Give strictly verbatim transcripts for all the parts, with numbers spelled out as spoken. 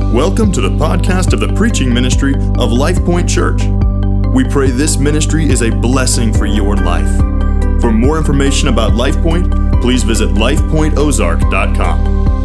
Welcome to the podcast of the preaching ministry of Life Point Church. We pray this ministry is a blessing for your life. For more information about Life Point, please visit life point ozark dot com.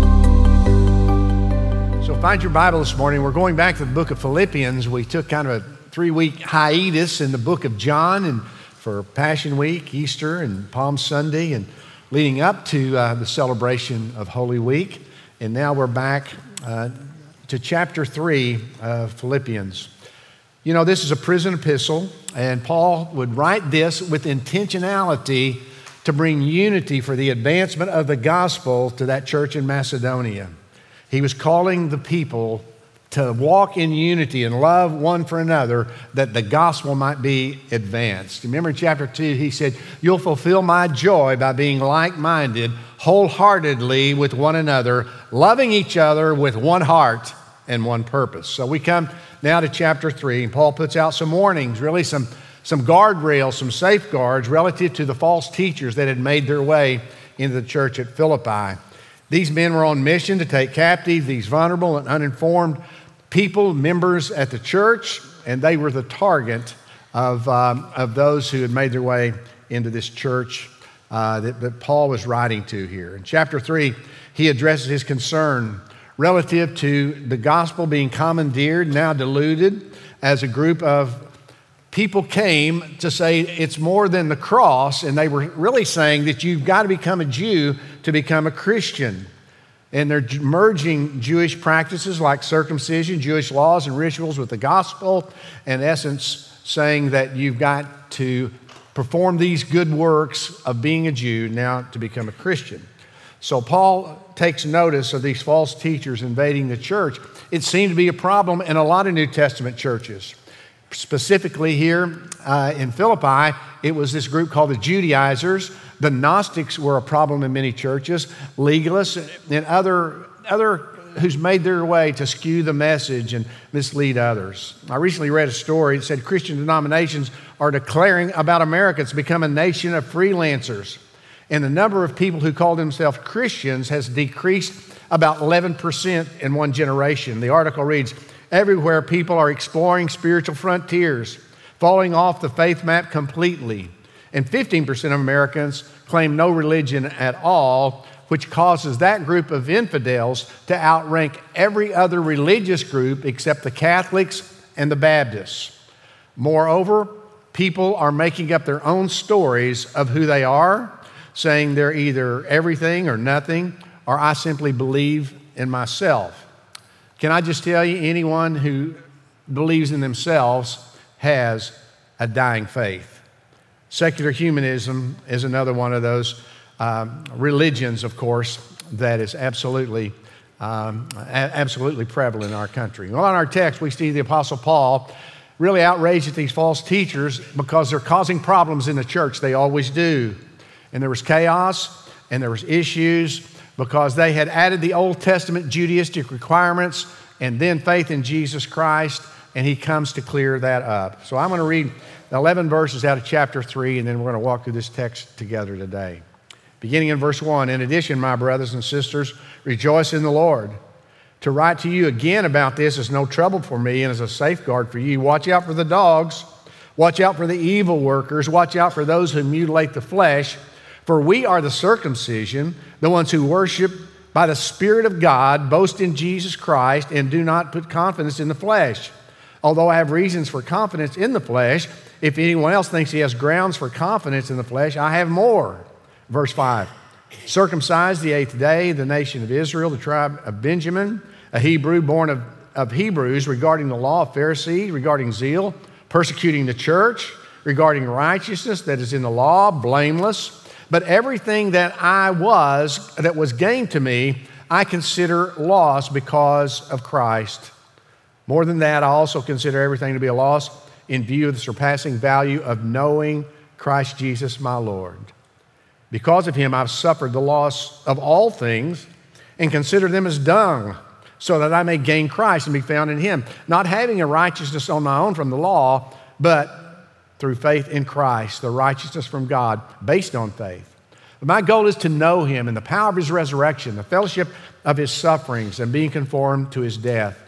So find your Bible this morning. We're going back to the book of Philippians. We took kind of a three-week hiatus in the book of John and for Passion Week, Easter, and Palm Sunday, and leading up to uh, the celebration of Holy Week. And now we're back uh, to chapter three of Philippians. You know, this is a prison epistle, and Paul would write this with intentionality to bring unity for the advancement of the gospel to that church in Macedonia. He was calling the people to walk in unity and love one for another, that the gospel might be advanced. Remember in chapter two, he said, "You'll fulfill my joy by being like-minded, wholeheartedly with one another, loving each other with one heart and one purpose." So we come now to chapter three, and Paul puts out some warnings, really some, some guardrails, some safeguards relative to the false teachers that had made their way into the church at Philippi. These men were on mission to take captive these vulnerable and uninformed people, members at the church, and they were the target of, um, of those who had made their way into this church uh, that, that Paul was writing to here. In chapter three, he addresses his concern relative to the gospel being commandeered, now diluted, as a group of people came to say it's more than the cross, and they were really saying that you've got to become a Jew to become a Christian. And they're merging Jewish practices like circumcision, Jewish laws and rituals with the gospel, in essence saying that you've got to perform these good works of being a Jew now to become a Christian. So Paul takes notice of these false teachers invading the church. It seemed to be a problem in a lot of New Testament churches. Specifically here uh, in Philippi, it was this group called the Judaizers. The Gnostics were a problem in many churches, legalists, and other, other who's made their way to skew the message and mislead others. I recently read a story that said Christian denominations are declaring about America to become a nation of freelancers. And the number of people who call themselves Christians has decreased about eleven percent in one generation. The article reads, "Everywhere people are exploring spiritual frontiers, falling off the faith map completely. And fifteen percent of Americans claim no religion at all, which causes that group of infidels to outrank every other religious group except the Catholics and the Baptists. Moreover, people are making up their own stories of who they are, saying they're either everything or nothing, or I simply believe in myself." Can I just tell you, anyone who believes in themselves has a dying faith. Secular humanism is another one of those um, religions, of course, that is absolutely, um, a- absolutely prevalent in our country. Well, in our text, we see the Apostle Paul really outraged at these false teachers because they're causing problems in the church. They always do. And there was chaos and there was issues because they had added the Old Testament Judaistic requirements and then faith in Jesus Christ, and he comes to clear that up. So I'm going to read eleven verses out of chapter three, and then we're going to walk through this text together today. Beginning in verse one, "In addition, my brothers and sisters, rejoice in the Lord. To write to you again about this is no trouble for me and is a safeguard for you. Watch out for the dogs. Watch out for the evil workers. Watch out for those who mutilate the flesh. For we are the circumcision, the ones who worship by the Spirit of God, boast in Jesus Christ, and do not put confidence in the flesh. Although I have reasons for confidence in the flesh, if anyone else thinks he has grounds for confidence in the flesh, I have more." Verse five, "Circumcised the eighth day, the nation of Israel, the tribe of Benjamin, a Hebrew born of, of Hebrews, regarding the law of Pharisees, regarding zeal, persecuting the church, regarding righteousness that is in the law, blameless. But everything that I was, that was gained to me, I consider loss because of Christ. More than that, I also consider everything to be a loss in view of the surpassing value of knowing Christ Jesus my Lord. Because of him, I've suffered the loss of all things and consider them as dung, so that I may gain Christ and be found in him, not having a righteousness on my own from the law, but through faith in Christ, the righteousness from God based on faith. But my goal is to know him and the power of his resurrection, the fellowship of his sufferings, and being conformed to his death,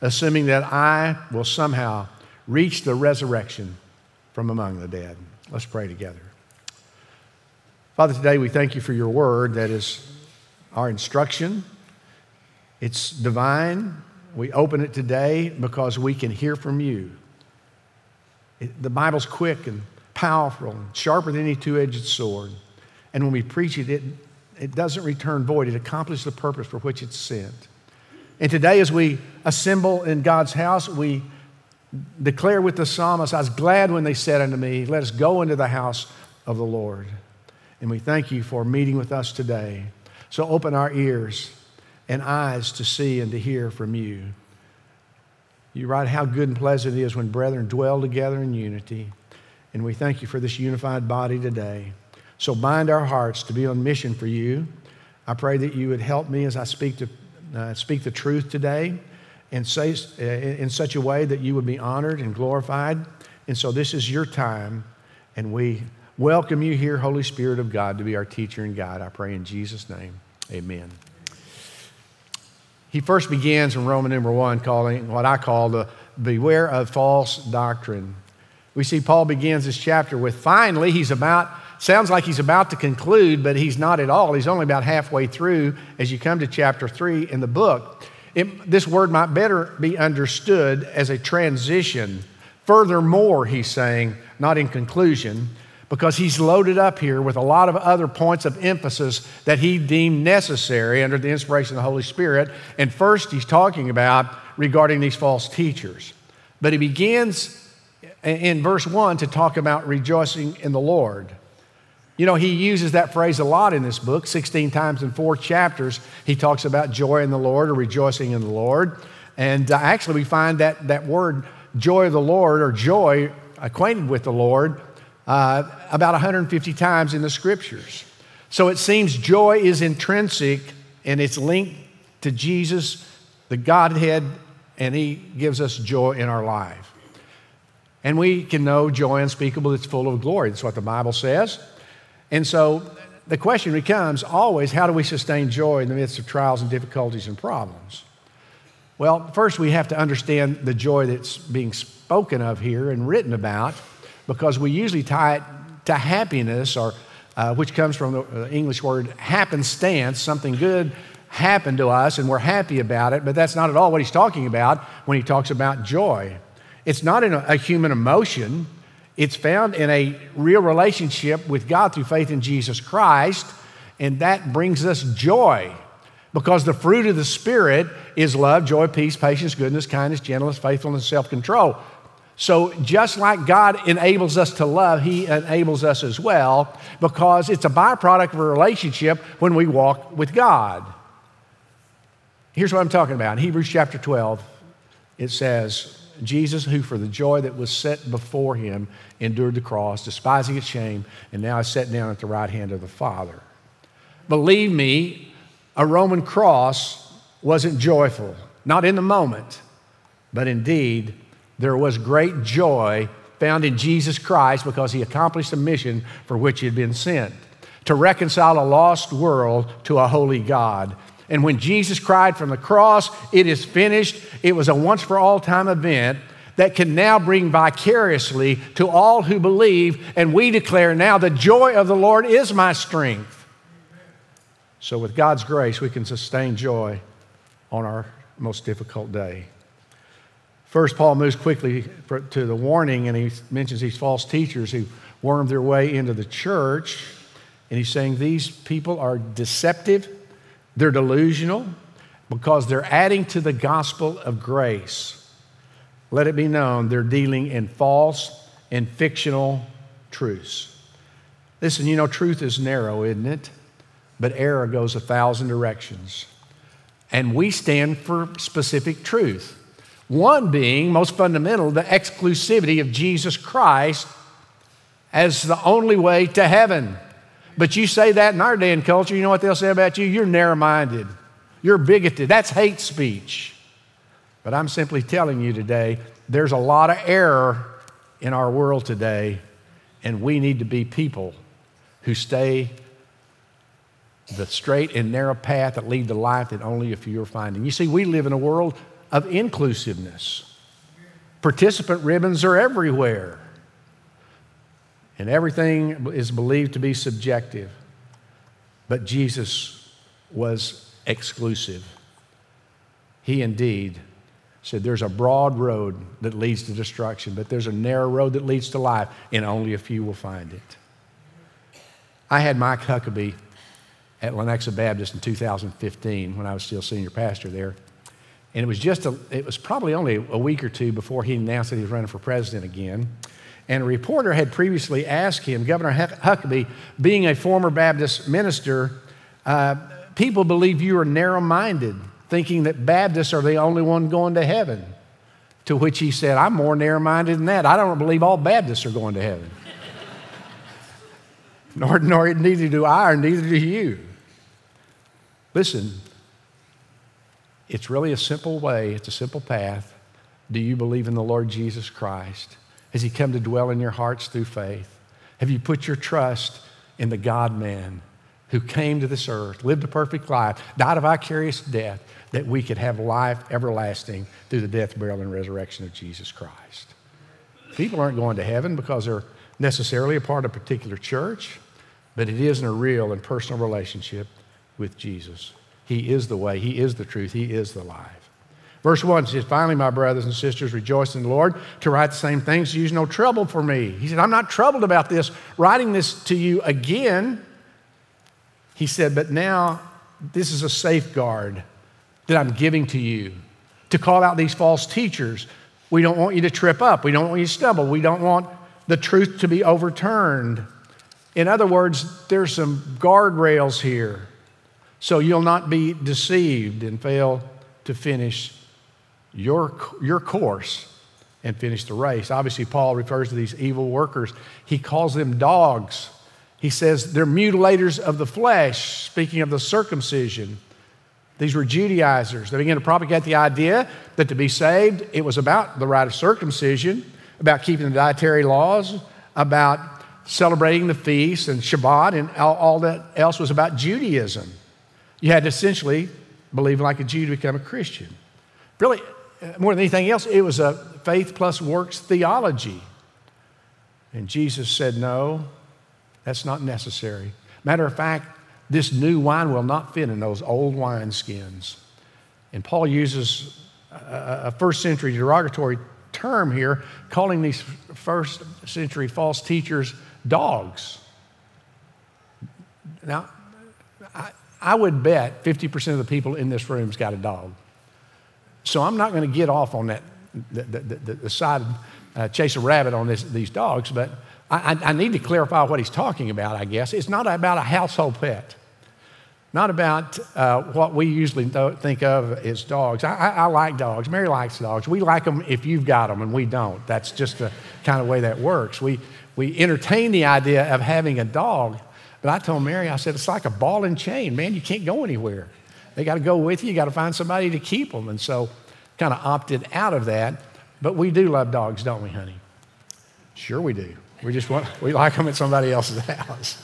assuming that I will somehow reach the resurrection from among the dead. Let's pray together. Father, today we thank you for your word that is our instruction. It's divine. We open it today because we can hear from you. It, the Bible's quick and powerful and sharper than any two-edged sword. And when we preach it, it, it doesn't return void. It accomplishes the purpose for which it's sent. And today as we assemble in God's house, we declare with the psalmist, I was glad when they said unto me, let us go into the house of the Lord. And we thank you for meeting with us today. So open our ears and eyes to see and to hear from you. You write how good and pleasant it is when brethren dwell together in unity. And we thank you for this unified body today. So bind our hearts to be on mission for you. I pray that you would help me as I speak to uh, speak the truth today and say uh, in such a way that you would be honored and glorified. And so this is your time, and we welcome you here, Holy Spirit of God, to be our teacher and guide. I pray in Jesus' name, amen. He first begins in Roman number one, calling what I call the beware of false doctrine. We see Paul begins this chapter with finally. He's about, sounds like he's about to conclude, but he's not at all. He's only about halfway through as you come to chapter three in the book. It, this word might better be understood as a transition. Furthermore, he's saying, not in conclusion, because he's loaded up here with a lot of other points of emphasis that he deemed necessary under the inspiration of the Holy Spirit. And first, he's talking about regarding these false teachers. But he begins in verse one to talk about rejoicing in the Lord. You know, he uses that phrase a lot in this book, sixteen times in four chapters. He talks about joy in the Lord or rejoicing in the Lord. And uh, actually, we find that, that word joy of the Lord or joy, acquainted with the Lord, Uh, about one hundred fifty times in the scriptures. So it seems joy is intrinsic and it's linked to Jesus, the Godhead, and he gives us joy in our life. And we can know joy unspeakable that's full of glory. That's what the Bible says. And so the question becomes always, how do we sustain joy in the midst of trials and difficulties and problems? Well, first we have to understand the joy that's being spoken of here and written about, because we usually tie it to happiness, or uh, which comes from the uh, English word happenstance. Something good happened to us and we're happy about it, but that's not at all what he's talking about when he talks about joy. It's not in a, a human emotion. It's found in a real relationship with God through faith in Jesus Christ, and that brings us joy, because the fruit of the Spirit is love, joy, peace, patience, goodness, kindness, gentleness, faithfulness, self-control. So just like God enables us to love, he enables us as well, because it's a byproduct of a relationship when we walk with God. Here's what I'm talking about. In Hebrews chapter twelve, it says, Jesus, who for the joy that was set before him endured the cross, despising its shame, and now is set down at the right hand of the Father. Believe me, a Roman cross wasn't joyful, not in the moment, but indeed there was great joy found in Jesus Christ, because he accomplished the mission for which he had been sent, to reconcile a lost world to a holy God. And when Jesus cried from the cross, it is finished, it was a once-for-all time event that can now bring vicariously to all who believe, and we declare now, the joy of the Lord is my strength. So with God's grace, we can sustain joy on our most difficult day. First, Paul moves quickly for, to the warning, and he mentions these false teachers who worm their way into the church. And he's saying these people are deceptive, they're delusional, because they're adding to the gospel of grace. Let it be known they're dealing in false and fictional truths. Listen, you know, truth is narrow, isn't it? But error goes a thousand directions. And we stand for specific truth. One being, most fundamental, the exclusivity of Jesus Christ as the only way to heaven. But you say that in our day and culture, you know what they'll say about you? You're narrow-minded. You're bigoted. That's hate speech. But I'm simply telling you today, there's a lot of error in our world today, and we need to be people who stay the straight and narrow path that lead to life that only a few are finding. You see, we live in a world of inclusiveness. Participant ribbons are everywhere. And everything is believed to be subjective. But Jesus was exclusive. He indeed said there's a broad road that leads to destruction, but there's a narrow road that leads to life, and only a few will find it. I had Mike Huckabee at Lenexa Baptist in two thousand fifteen when I was still senior pastor there. And it was just a, it was probably only a week or two before he announced that he was running for president again. And a reporter had previously asked him, Governor Huckabee, being a former Baptist minister, uh, people believe you are narrow-minded, thinking that Baptists are the only one going to heaven. To which he said, I'm more narrow-minded than that. I don't believe all Baptists are going to heaven. nor, nor neither do I, or neither do you. Listen, it's really a simple way, it's a simple path. Do you believe in the Lord Jesus Christ? Has he come to dwell in your hearts through faith? Have you put your trust in the God-man who came to this earth, lived a perfect life, died a vicarious death, that we could have life everlasting through the death, burial, and resurrection of Jesus Christ? People aren't going to heaven because they're necessarily a part of a particular church, but it is in a real and personal relationship with Jesus. He is the way, he is the truth, he is the life. Verse one says, finally, my brothers and sisters, rejoice in the Lord. To write the same things, use no trouble for me. He said, I'm not troubled about this, writing this to you again. He said, but now this is a safeguard that I'm giving to you to call out these false teachers. We don't want you to trip up. We don't want you to stumble. We don't want the truth to be overturned. In other words, there's some guardrails here so you'll not be deceived and fail to finish your, your course and finish the race. Obviously, Paul refers to these evil workers. He calls them dogs. He says they're mutilators of the flesh, speaking of the circumcision. These were Judaizers. They began to propagate the idea that to be saved, it was about the rite of circumcision, about keeping the dietary laws, about celebrating the feasts and Shabbat, and all, all that else was about Judaism. You had to essentially believe like a Jew to become a Christian. Really, more than anything else, it was a faith plus works theology. And Jesus said, no, that's not necessary. Matter of fact, this new wine will not fit in those old wineskins. And Paul uses a, a first century derogatory term here, calling these first century false teachers dogs. Now, I, I would bet fifty percent of the people in this room's got a dog. So I'm not going to get off on that, the, the, the, the side, uh, chase a rabbit on this, these dogs, but I, I need to clarify what he's talking about, I guess. It's not about a household pet. Not about uh, what we usually th- think of as dogs. I, I, I like dogs. Mary likes dogs. We like them if you've got them, and we don't. That's just the kind of way that works. We, we entertain the idea of having a dog, but I told Mary, I said, it's like a ball and chain. Man, you can't go anywhere. They got to go with you. You got to find somebody to keep them. And so kind of opted out of that. But we do love dogs, don't we, honey? Sure we do. We just want, we like them at somebody else's house.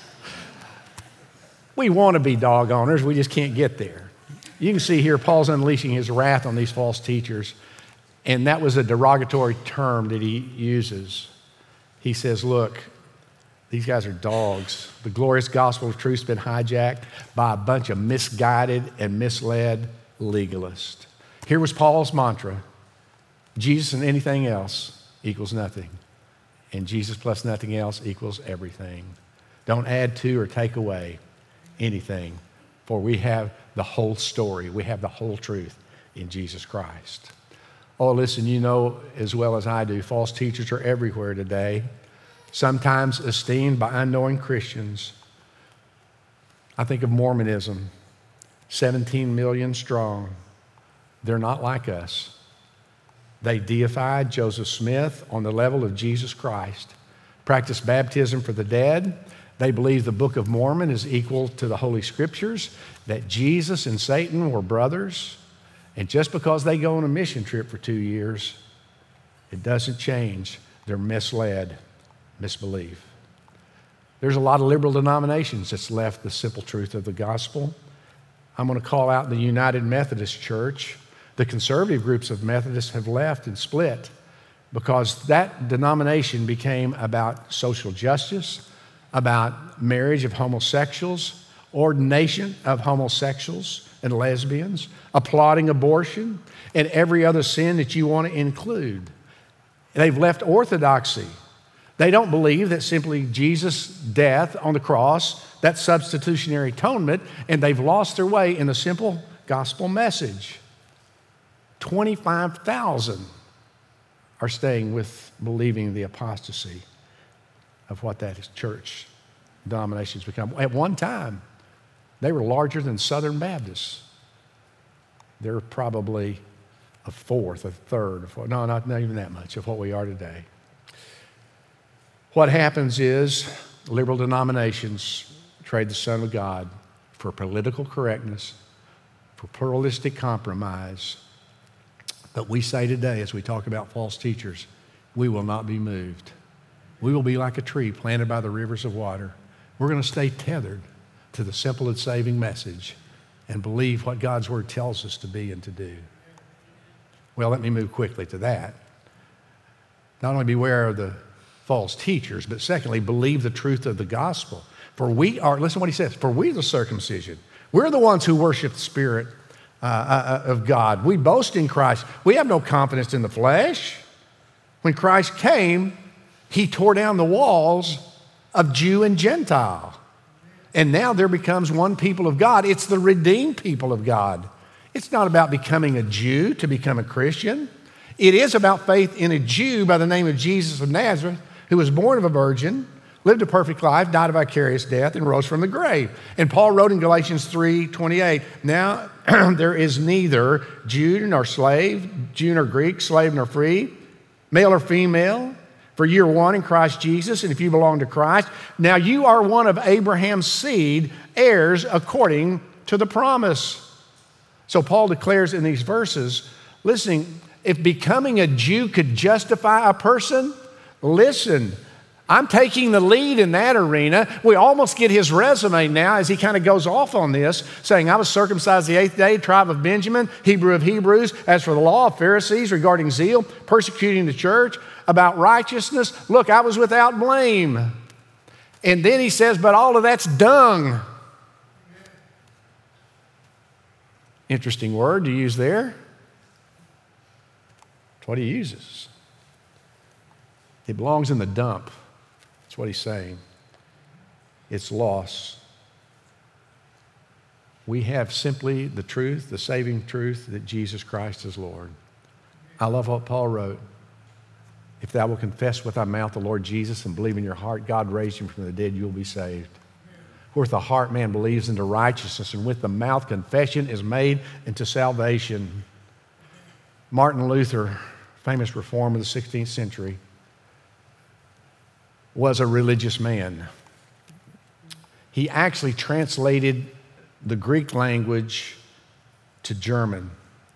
We want to be dog owners. We just can't get there. You can see here Paul's unleashing his wrath on these false teachers. And that was a derogatory term that he uses. He says, look, these guys are dogs. The glorious gospel of truth has been hijacked by a bunch of misguided and misled legalists. Here was Paul's mantra: Jesus and anything else equals nothing. And Jesus plus nothing else equals everything. Don't add to or take away anything, for we have the whole story. We have the whole truth in Jesus Christ. Oh, listen, you know as well as I do, false teachers are everywhere today, sometimes esteemed by unknowing Christians. I think of Mormonism, seventeen million strong. They're not like us. They deified Joseph Smith on the level of Jesus Christ, practiced baptism for the dead. They believe the Book of Mormon is equal to the Holy Scriptures, that Jesus and Satan were brothers. And just because they go on a mission trip for two years, it doesn't change their misled misbelief. There's a lot of liberal denominations that's left the simple truth of the gospel. I'm going to call out the United Methodist Church. The conservative groups of Methodists have left and split because that denomination became about social justice, about marriage of homosexuals, ordination of homosexuals and lesbians, applauding abortion, and every other sin that you want to include. They've left orthodoxy. They don't believe that simply Jesus' death on the cross, that substitutionary atonement, and they've lost their way in the simple gospel message. twenty-five thousand are staying with believing the apostasy of what that church denomination's become. At one time, they were larger than Southern Baptists. They're probably a fourth, a third, of what, no, not, not even that much of what we are today. What happens is liberal denominations trade the Son of God for political correctness, for pluralistic compromise. But we say today, as we talk about false teachers, we will not be moved. We will be like a tree planted by the rivers of water. We're going to stay tethered to the simple and saving message and believe what God's Word tells us to be and to do. Well, let me move quickly to that. Not only beware of the false teachers, but secondly, believe the truth of the gospel. For we are, listen to what he says, for we are the circumcision. We're the ones who worship the Spirit uh, uh, of God. We boast in Christ. We have no confidence in the flesh. When Christ came, he tore down the walls of Jew and Gentile. And now there becomes one people of God. It's the redeemed people of God. It's not about becoming a Jew to become a Christian. It is about faith in a Jew by the name of Jesus of Nazareth, who was born of a virgin, lived a perfect life, died a vicarious death, and rose from the grave. And Paul wrote in Galatians three twenty-eight, now there is neither Jew nor slave, Jew nor Greek, slave nor free, male or female, for you are one in Christ Jesus, and if you belong to Christ, now you are one of Abraham's seed, heirs according to the promise. So Paul declares in these verses, listen, if becoming a Jew could justify a person, listen, I'm taking the lead in that arena. We almost get his resume now as he kind of goes off on this, saying, I was circumcised the eighth day, tribe of Benjamin, Hebrew of Hebrews, as for the law of Pharisees regarding zeal, persecuting the church, about righteousness, look, I was without blame. And then he says, but all of that's dung. Interesting word to use there. That's what he uses. It belongs in the dump. That's what he's saying. It's loss. We have simply the truth, the saving truth that Jesus Christ is Lord. I love what Paul wrote. If thou wilt confess with thy mouth the Lord Jesus and believe in your heart God raised him from the dead, you will be saved. For with the heart man believes into righteousness, and with the mouth confession is made into salvation. Martin Luther, famous reformer of the sixteenth century, was a religious man. He actually translated the Greek language to German,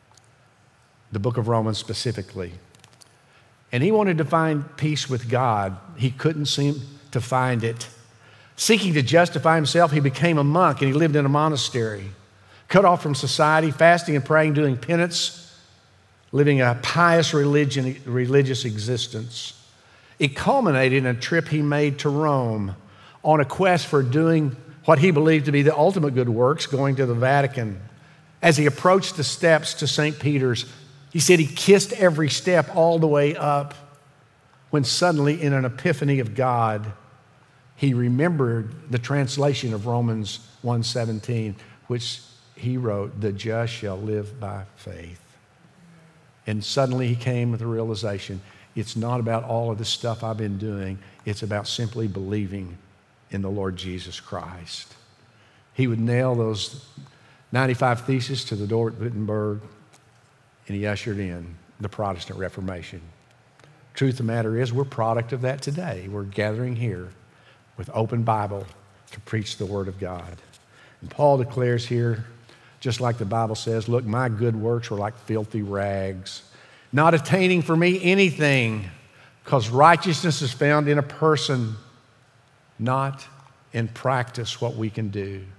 the book of Romans specifically. And he wanted to find peace with God. He couldn't seem to find it. Seeking to justify himself, he became a monk and he lived in a monastery, cut off from society, fasting and praying, doing penance, living a pious religion, religious existence. It culminated in a trip he made to Rome on a quest for doing what he believed to be the ultimate good works, going to the Vatican. As he approached the steps to Saint Peter's, he said he kissed every step all the way up, when suddenly in an epiphany of God, he remembered the translation of Romans one seventeen, which he wrote, the just shall live by faith. And suddenly he came with the realization, it's not about all of this stuff I've been doing. It's about simply believing in the Lord Jesus Christ. He would nail those ninety-five theses to the door at Wittenberg, and he ushered in the Protestant Reformation. Truth of the matter is, we're a product of that today. We're gathering here with open Bible to preach the Word of God. And Paul declares here, just like the Bible says, look, my good works were like filthy rags, not attaining for me anything, because righteousness is found in a person, not in practice what we can do.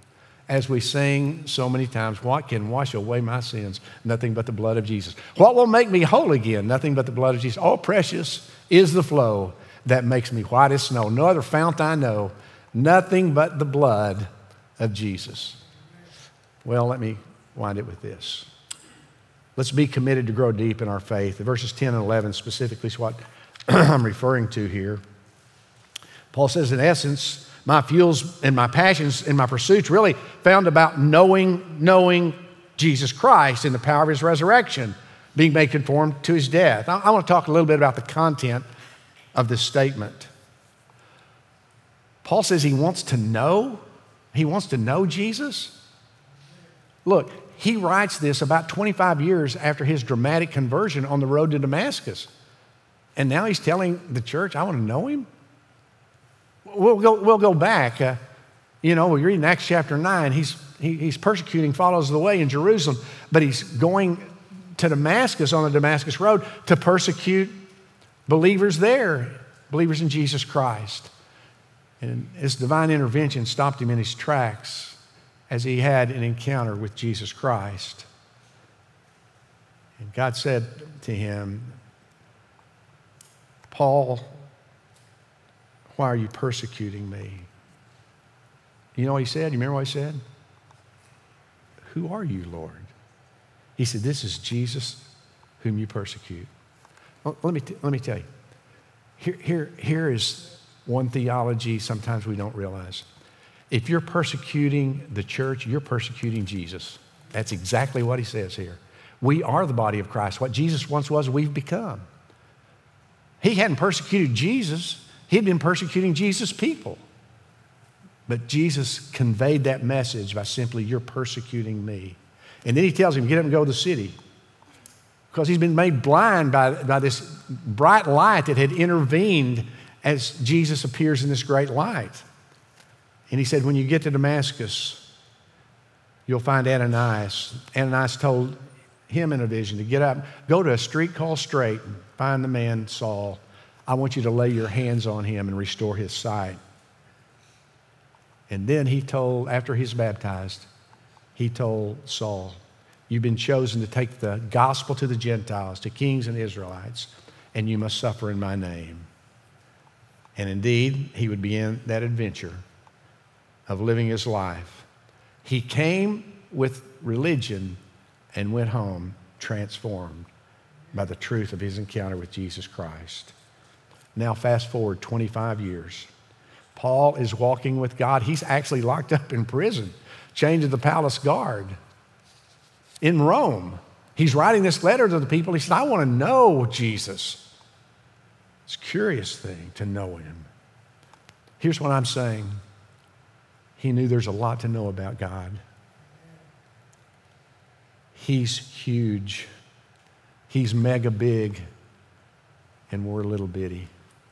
as we sing so many times, what can wash away my sins? Nothing but the blood of Jesus. What will make me whole again? Nothing but the blood of Jesus. All precious is the flow that makes me white as snow. No other fount I know. Nothing but the blood of Jesus. Well, let me wind it with this. Let's be committed to grow deep in our faith. Verses ten and eleven specifically is what I'm referring to here. Paul says, in essence, my fuels and my passions and my pursuits really found about knowing, knowing Jesus Christ and the power of his resurrection, being made conformed to his death. I, I want to talk a little bit about the content of this statement. Paul says he wants to know, he wants to know Jesus. Look, he writes this about twenty-five years after his dramatic conversion on the road to Damascus. And now he's telling the church, I want to know him. We'll go, we'll go back. Uh, you know, we read in Acts chapter nine, he's, he, he's persecuting followers of the way in Jerusalem, but he's going to Damascus on the Damascus road to persecute believers there, believers in Jesus Christ. And his divine intervention stopped him in his tracks as he had an encounter with Jesus Christ. And God said to him, Paul, why are you persecuting me? You know what he said? You remember what he said? Who are you, Lord? He said, this is Jesus whom you persecute. Well, let me, t- let me tell you. Here, here, here is one theology sometimes we don't realize. If you're persecuting the church, you're persecuting Jesus. That's exactly what he says here. We are the body of Christ. What Jesus once was, we've become. He hadn't persecuted Jesus. He'd been persecuting Jesus' people. But Jesus conveyed that message by simply, you're persecuting me. And then he tells him, get up and go to the city. Because he's been made blind by, by this bright light that had intervened as Jesus appears in this great light. And he said, when you get to Damascus, you'll find Ananias. Ananias told him in a vision to get up, go to a street called Straight, and find the man Saul. I want you to lay your hands on him and restore his sight. And then he told, after he's baptized, he told Saul, you've been chosen to take the gospel to the Gentiles, to kings and Israelites, and you must suffer in my name. And indeed, he would begin that adventure of living his life. He came with religion and went home transformed by the truth of his encounter with Jesus Christ. Now fast forward twenty-five years. Paul is walking with God. He's actually locked up in prison, chained to the palace guard in Rome. He's writing this letter to the people. He said, I want to know Jesus. It's a curious thing to know him. Here's what I'm saying. He knew there's a lot to know about God. He's huge. He's mega big, and we're little bitty.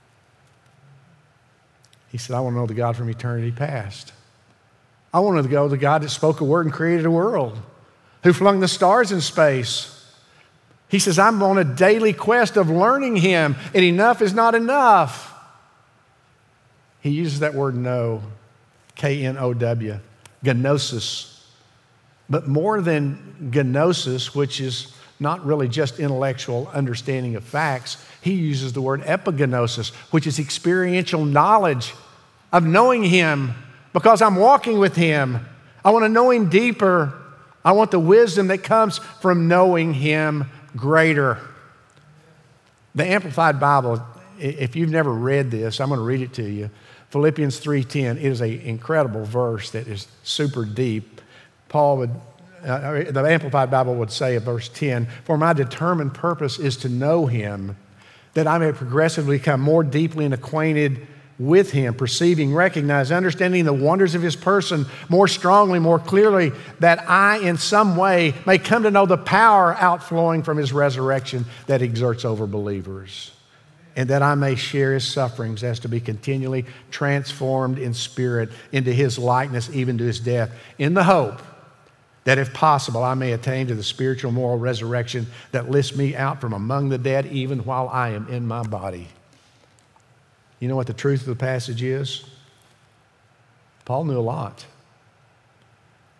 He said, I want to know the God from eternity past. I want to go to the God that spoke a word and created a world, who flung the stars in space. He says, I'm on a daily quest of learning him, and enough is not enough. He uses that word know, K N O W, gnosis. But more than gnosis, which is not really just intellectual understanding of facts, he uses the word epignosis, which is experiential knowledge of knowing him because I'm walking with him. I want to know him deeper. I want the wisdom that comes from knowing him greater. The Amplified Bible, if you've never read this, I'm going to read it to you. Philippians three ten, it is an incredible verse that is super deep. Paul would, uh, the Amplified Bible would say in verse ten, for my determined purpose is to know him, that I may progressively become more deeply acquainted with him, perceiving, recognizing, understanding the wonders of his person more strongly, more clearly, that I in some way may come to know the power outflowing from his resurrection that exerts over believers, and that I may share his sufferings as to be continually transformed in spirit into his likeness, even to his death, in the hope that if possible, I may attain to the spiritual moral resurrection that lifts me out from among the dead, even while I am in my body. You know what the truth of the passage is? Paul knew a lot.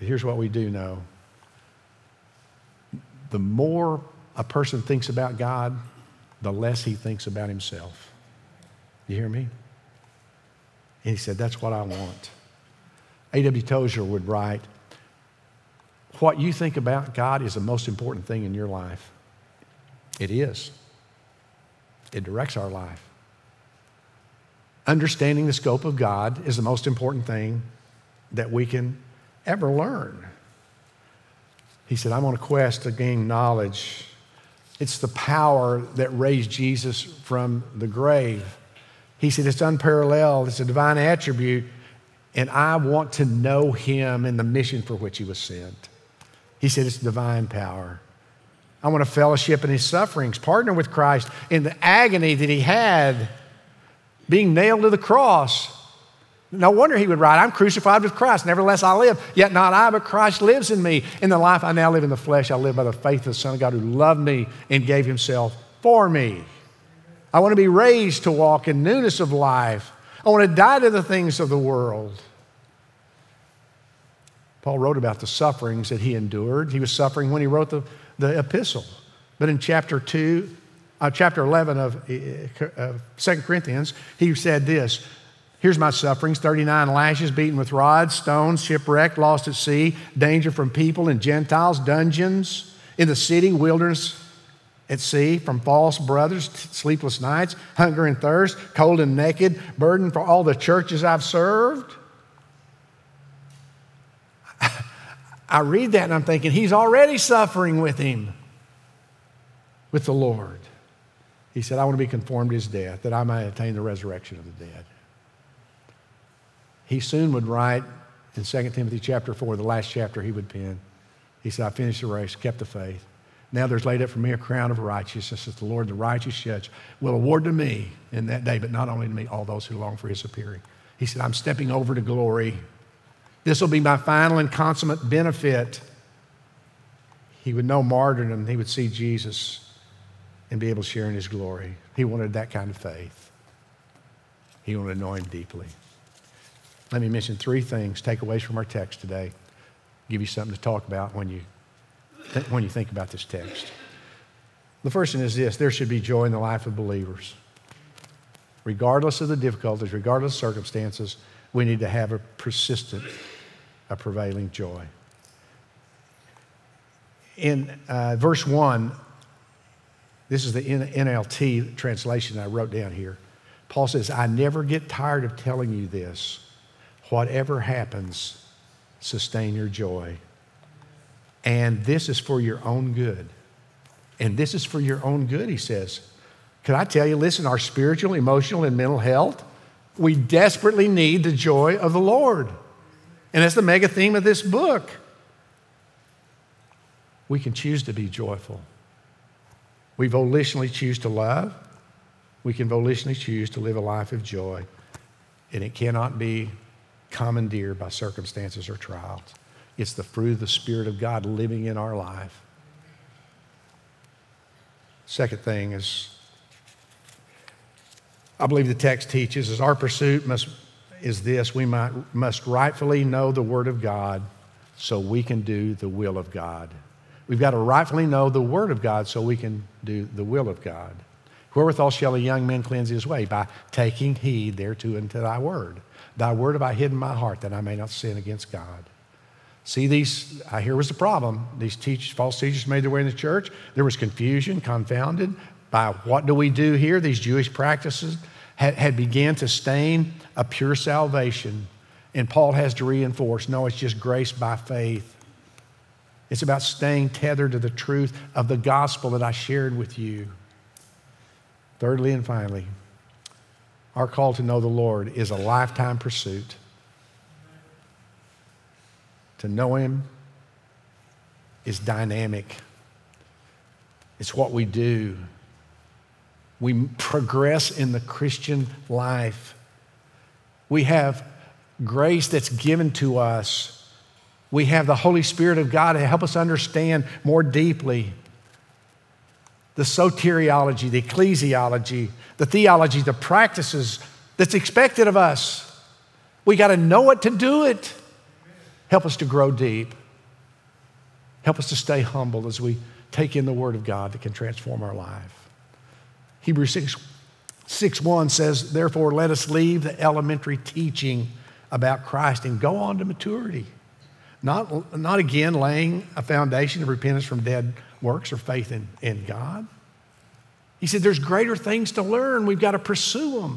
But here's what we do know. The more a person thinks about God, the less he thinks about himself. You hear me? And he said, that's what I want. A W Tozer would write, what you think about God is the most important thing in your life. It is. It directs our life. Understanding the scope of God is the most important thing that we can ever learn. He said, I'm on a quest to gain knowledge. It's the power that raised Jesus from the grave. He said, it's unparalleled. It's a divine attribute. And I want to know him and the mission for which he was sent. He said, it's divine power. I want to fellowship in his sufferings, partner with Christ in the agony that he had being nailed to the cross. No wonder he would write, I'm crucified with Christ, nevertheless I live, yet not I, but Christ lives in me. In the life I now live in the flesh, I live by the faith of the Son of God who loved me and gave himself for me. I want to be raised to walk in newness of life. I want to die to the things of the world. Paul wrote about the sufferings that he endured. He was suffering when he wrote the, the epistle. But in chapter two, uh, chapter eleven of uh, Second Corinthians, he said this, here's my sufferings, thirty-nine lashes, beaten with rods, stones, shipwrecked, lost at sea, danger from people and Gentiles, dungeons, in the city, wilderness at sea, from false brothers, sleepless nights, hunger and thirst, cold and naked, burden for all the churches I've served. I read that and I'm thinking, he's already suffering with him, with the Lord. He said, I want to be conformed to his death, that I might attain the resurrection of the dead. He soon would write in Second Timothy chapter four, the last chapter he would pen. He said, I finished the race, kept the faith. Now there's laid up for me a crown of righteousness that the Lord, the righteous judge, will award to me in that day, but not only to me, all those who long for his appearing. He said, I'm stepping over to glory. This will be my final and consummate benefit. He would know martyrdom. He would see Jesus and be able to share in his glory. He wanted that kind of faith. He wanted to know him deeply. Let me mention three things, takeaways from our text today. Give you something to talk about when you, th- when you think about this text. The first one is this: there should be joy in the life of believers. Regardless of the difficulties, regardless of circumstances, we need to have a persistent, a prevailing joy. In uh, verse one, this is the N L T translation I wrote down here. Paul says, I never get tired of telling you this. Whatever happens, sustain your joy. And this is for your own good. And this is for your own good, he says. Could I tell you, listen, our spiritual, emotional, and mental health, we desperately need the joy of the Lord. And that's the mega theme of this book. We can choose to be joyful. We volitionally choose to love. We can volitionally choose to live a life of joy. And it cannot be commandeered by circumstances or trials. It's the fruit of the Spirit of God living in our life. Second thing is, I believe the text teaches is our pursuit must is this: we might, must rightfully know the Word of God so we can do the will of God. We've got to rightfully know the Word of God so we can do the will of God. Wherewithal shall a young man cleanse his way? By taking heed thereto unto thy word. Thy word have I hidden in my heart that I may not sin against God. See, these, uh, here was the problem. These teachers, false teachers made their way in the church. There was confusion, confounded by what do we do here? These Jewish practices had, had began to stain a pure salvation. And Paul has to reinforce, no, it's just grace by faith. It's about staying tethered to the truth of the gospel that I shared with you. Thirdly and finally, our call to know the Lord is a lifetime pursuit. To know him is dynamic. It's what we do. We progress in the Christian life. We have grace that's given to us. We have the Holy Spirit of God to help us understand more deeply the soteriology, the ecclesiology, the theology, the practices that's expected of us. We got to know it to do it. Help us to grow deep. Help us to stay humble as we take in the Word of God that can transform our life. Hebrews six, six one says, therefore let us leave the elementary teaching about Christ and go on to maturity. Not, not again laying a foundation of repentance from dead works or faith in, in God. He said there's greater things to learn. We've got to pursue them.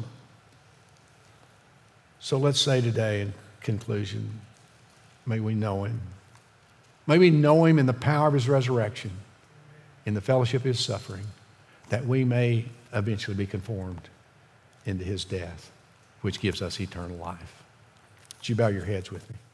So let's say today in conclusion, may we know him. May we know him in the power of his resurrection, in the fellowship of his suffering, that we may eventually be conformed into his death, which gives us eternal life. Would you bow your heads with me?